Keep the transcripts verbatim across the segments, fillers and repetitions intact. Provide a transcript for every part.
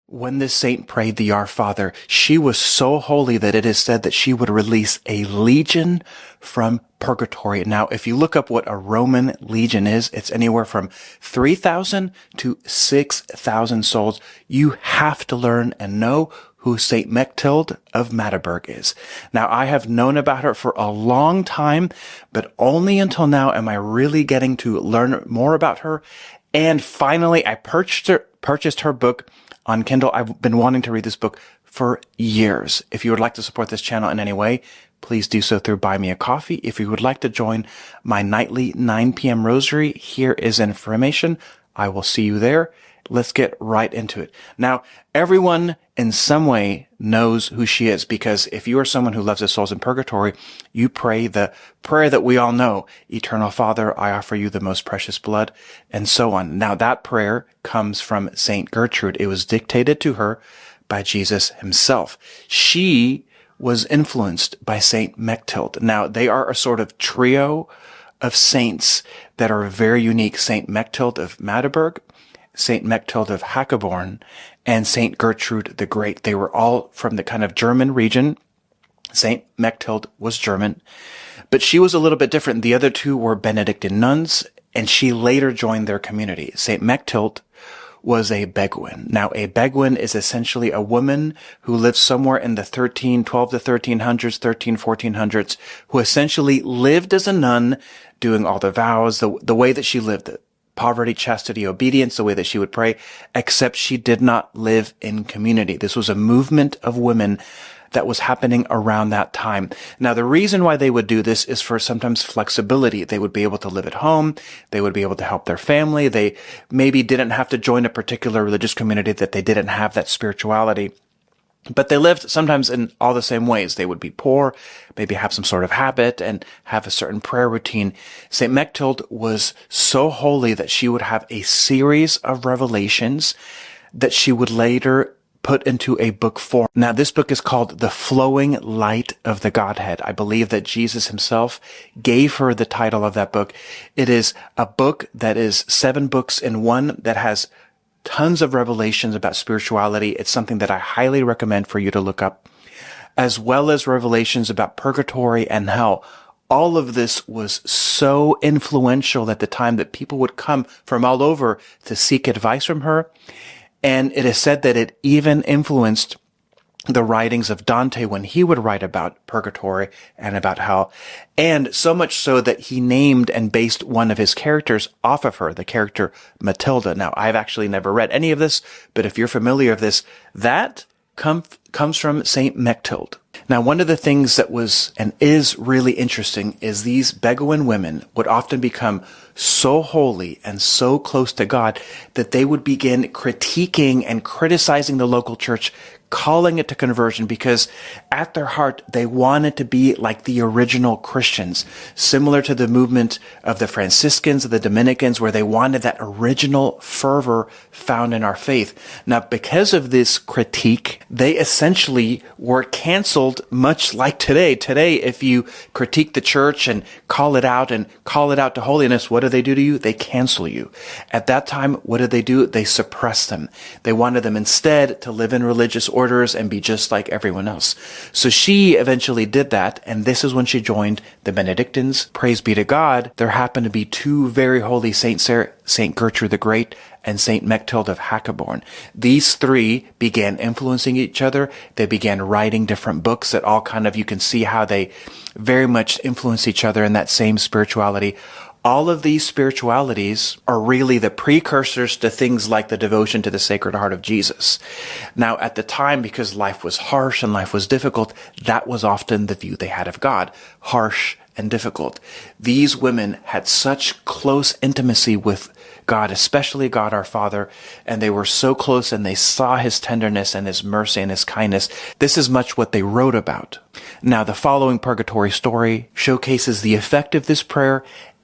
When this saint prayed the Our Father, she was so holy that it is said that she would release a legion from purgatory. Now, if you look up what a Roman legion is, it's anywhere from three thousand to six thousand souls. You have to learn and know who Saint Mechthild of Magdeburg is. Now, I have known about her for a long time, but only until now am I really getting to learn more about her. And finally, I purchased her, purchased her book on Kindle. I've been wanting to read this book for years. If you would like to support this channel in any way, please do so through Buy Me a Coffee. If you would like to join my nightly nine p.m. rosary, here is information. I will see you there. Let's get right into it. Now, everyone in some way knows who she is, because if you are someone who loves the souls in purgatory, you pray the prayer that we all know, Eternal Father, I offer you the most precious blood, and so on. Now, that prayer comes from Saint Gertrude. It was dictated to her by Jesus himself. She was influenced by Saint Mechthild. Now, they are a sort of trio of saints that are very unique. Saint Mechthild of Magdeburg, Saint Mechthild of Hackeborn, and Saint Gertrude the Great. They were all from the kind of German region. Saint Mechthild was German, but she was a little bit different. The other two were Benedictine nuns, and she later joined their community. Saint Mechthild was a Beguine. Now, a Beguine is essentially a woman who lived somewhere in the thirteen, twelve to thirteen hundreds, thirteen, fourteen hundreds, who essentially lived as a nun, doing all the vows, the, the way that she lived, poverty, chastity, obedience, the way that she would pray, except she did not live in community. This was a movement of women that was happening around that time. Now, the reason why they would do this is for sometimes flexibility. They would be able to live at home. They would be able to help their family. They maybe didn't have to join a particular religious community that they didn't have that spirituality. But they lived sometimes in all the same ways. They would be poor, maybe have some sort of habit, and have a certain prayer routine. Saint Mechthild was so holy that she would have a series of revelations that she would later put into a book form. Now, this book is called The Flowing Light of the Godhead. I believe that Jesus himself gave her the title of that book. It is a book that is seven books in one that has tons of revelations about spirituality. It's something that I highly recommend for you to look up, as well as revelations about purgatory and hell. All of this was so influential at the time that people would come from all over to seek advice from her. And it is said that it even influenced the writings of Dante when he would write about purgatory and about hell. And so much so that he named and based one of his characters off of her, the character Matilda. Now, I've actually never read any of this, but if you're familiar with this, that com- comes from Saint Mechthild. Now, one of the things that was and is really interesting is these Beguine women would often become so holy and so close to God that they would begin critiquing and criticizing the local church, calling it to conversion, because at their heart, they wanted to be like the original Christians, similar to the movement of the Franciscans, of the Dominicans, where they wanted that original fervor found in our faith. Now, because of this critique, they essentially were canceled, much like today. Today, if you critique the church and call it out and call it out to holiness, what do they do to you? They cancel you. At that time, what did they do? They suppressed them. They wanted them instead to live in religious orders and be just like everyone else. So she eventually did that, and this is when she joined the Benedictines. Praise be to God, there happened to be two very holy saints there, Saint Gertrude the Great and Saint Mechthild of Hackeborn. These three began influencing each other. They began writing different books that all kind of, you can see how they very much influence each other in that same spirituality. All of these spiritualities are really the precursors to things like the devotion to the Sacred Heart of Jesus. Now, at the time, because life was harsh and life was difficult, that was often the view they had of God, harsh and difficult. These women had such close intimacy with God, especially God our Father, and they were so close and they saw his tenderness and his mercy and his kindness. This is much what they wrote about. Now, the following purgatory story showcases the effect of this prayer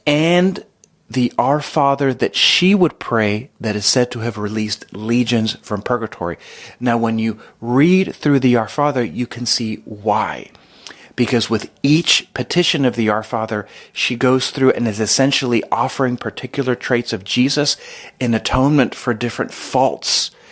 and the Our Father that she would pray that is said to have released legions from purgatory. Now, when you read through the Our Father, you can see why. Because with each petition of the Our Father, she goes through and is essentially offering particular traits of Jesus in atonement for different faults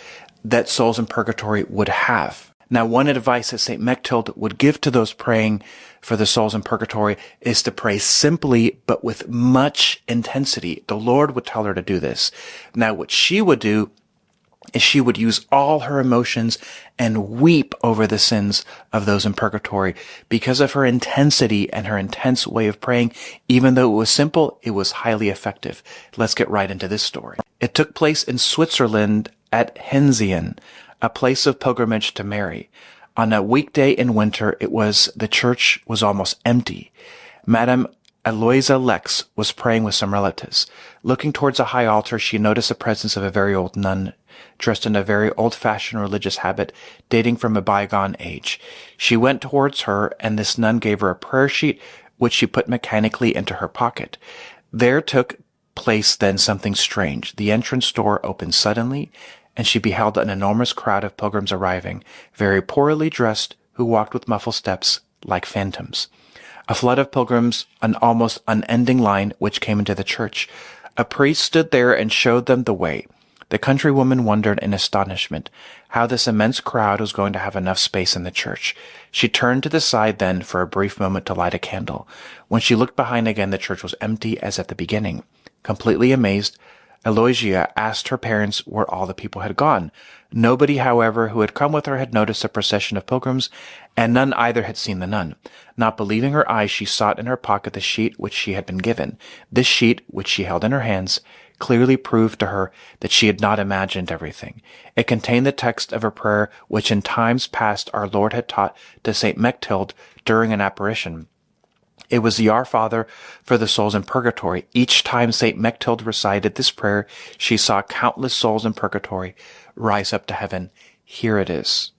that souls in purgatory would have. Now, one advice that Saint Mechthild would give to those praying for the souls in purgatory is to pray simply, but with much intensity. The Lord would tell her to do this. Now, what she would do is she would use all her emotions and weep over the sins of those in purgatory. Because of her intensity and her intense way of praying, even though it was simple, it was highly effective. Let's get right into this story. It took place in Switzerland at Henzien, a place of pilgrimage to Mary. On a weekday in winter, it was, the church was almost empty. Madame Eloisa Lex was praying with some relatives. Looking towards a high altar, she noticed the presence of a very old nun, dressed in a very old-fashioned religious habit dating from a bygone age. She went towards her, and this nun gave her a prayer sheet, which she put mechanically into her pocket. There took place then something strange. The entrance door opened suddenly, and she beheld an enormous crowd of pilgrims arriving, very poorly dressed, who walked with muffled steps like phantoms. A flood of pilgrims, an almost unending line, which came into the church. A priest stood there and showed them the way. The countrywoman wondered in astonishment how this immense crowd was going to have enough space in the church. She turned to the side then for a brief moment to light a candle. When she looked behind again, the church was empty as at the beginning. Completely amazed, Eloisia asked her parents where all the people had gone. Nobody, however, who had come with her had noticed the procession of pilgrims, and none either had seen the nun. Not believing her eyes, she sought in her pocket the sheet which she had been given. This sheet, which she held in her hands, clearly proved to her that she had not imagined everything. It contained the text of a prayer which in times past our Lord had taught to Saint Mechthild during an apparition. It was the Our Father for the souls in purgatory. Each time Saint Mechthild recited this prayer, she saw countless souls in purgatory rise up to heaven. Here it is.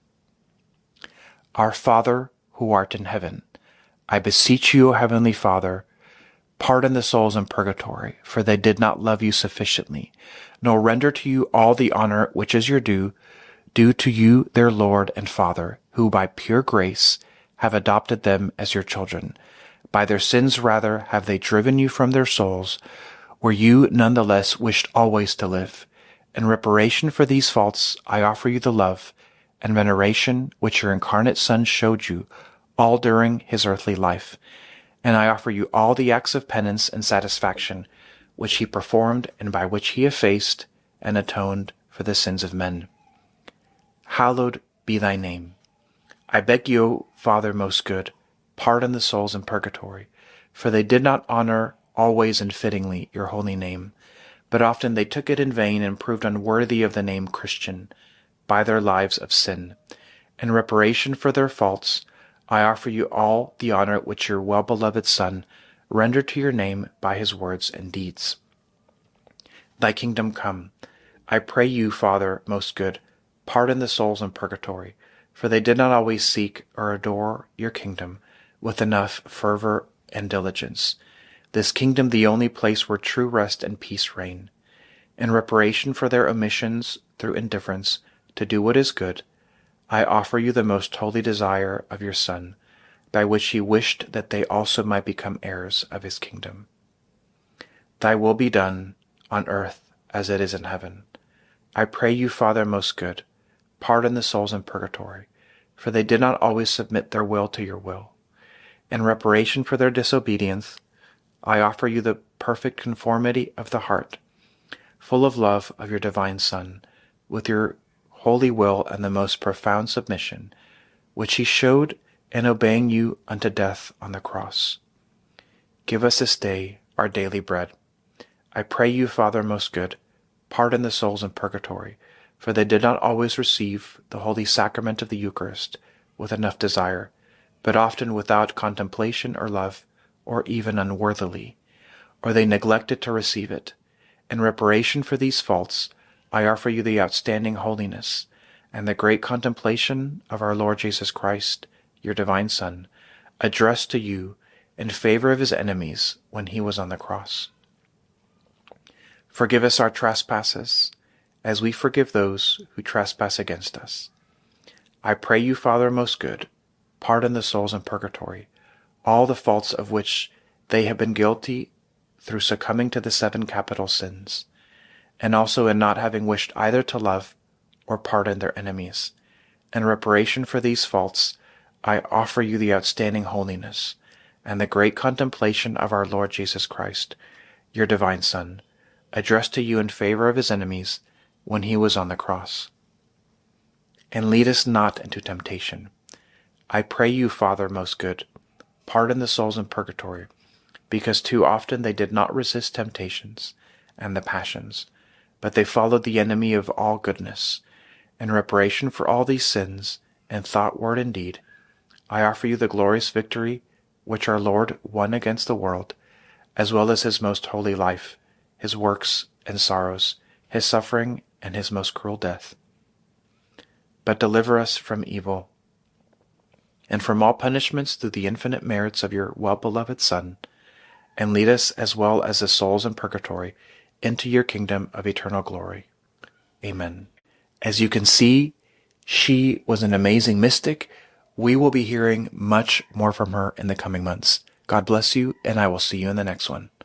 Our Father, who art in heaven, I beseech you, O Heavenly Father, pardon the souls in purgatory, for they did not love you sufficiently, nor render to you all the honor which is your due, due to you, their Lord and Father, who by pure grace have adopted them as your children. By their sins rather have they driven you from their souls, where you none the less wished always to live. In reparation for these faults, I offer you the love and veneration which your incarnate Son showed you all during his earthly life, and I offer you all the acts of penance and satisfaction which he performed and by which he effaced and atoned for the sins of men. Hallowed be thy name. I beg you, Father most good, pardon the souls in purgatory, for they did not honor always and fittingly your holy name, but often they took it in vain and proved unworthy of the name Christian by their lives of sin. In reparation for their faults, I offer you all the honor which your well-beloved Son rendered to your name by his words and deeds. Thy kingdom come. I pray you, Father most good, pardon the souls in purgatory, for they did not always seek or adore your kingdom with enough fervor and diligence, this kingdom the only place where true rest and peace reign. In reparation for their omissions through indifference to do what is good, I offer you the most holy desire of your Son, by which he wished that they also might become heirs of his kingdom. Thy will be done on earth as it is in heaven. I pray you, Father most good, pardon the souls in purgatory, for they did not always submit their will to your will. In reparation for their disobedience, I offer you the perfect conformity of the heart, full of love of your divine Son, with your holy will and the most profound submission, which he showed in obeying you unto death on the cross. Give us this day our daily bread. I pray you, Father most good, pardon the souls in purgatory, for they did not always receive the holy sacrament of the Eucharist with enough desire, but often without contemplation or love, or even unworthily, or they neglected to receive it. In reparation for these faults, I offer you the outstanding holiness and the great contemplation of our Lord Jesus Christ, your divine Son, addressed to you in favor of his enemies when he was on the cross. Forgive us our trespasses, as we forgive those who trespass against us. I pray you, Father most good, pardon the souls in purgatory, all the faults of which they have been guilty through succumbing to the seven capital sins, and also in not having wished either to love or pardon their enemies. In reparation for these faults, I offer you the outstanding holiness and the great contemplation of our Lord Jesus Christ, your divine Son, addressed to you in favor of his enemies when he was on the cross. And lead us not into temptation. I pray you, Father most good, pardon the souls in purgatory, because too often they did not resist temptations and the passions, but they followed the enemy of all goodness. In reparation for all these sins, in thought, word, and deed, I offer you the glorious victory which our Lord won against the world, as well as his most holy life, his works and sorrows, his suffering, and his most cruel death. But deliver us from evil, and from all punishments through the infinite merits of your well-beloved Son, and lead us, as well as the souls in purgatory, into your kingdom of eternal glory. Amen. As you can see, she was an amazing mystic. We will be hearing much more from her in the coming months. God bless you, and I will see you in the next one.